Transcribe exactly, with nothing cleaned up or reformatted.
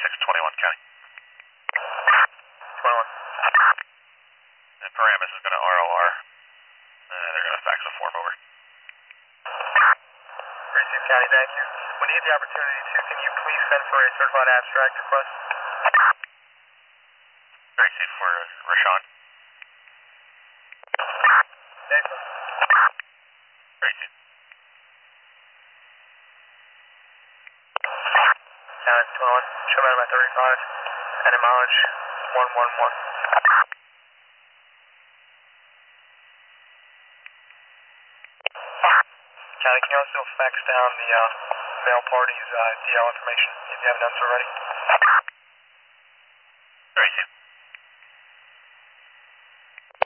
six twenty-one County. twenty-one. And Paramus is going to R O R. Uh, they're going to fax a form over. Receive County, thank you. When you get the opportunity to, can you please send for a certified abstract request? Receive for Rashawn. Nathan. Receive. County, twenty-one. Show me about thirty-five. And a mileage one one one. County, can you also fax down the uh, mail party's uh, D L information if you haven't done so already? Receive.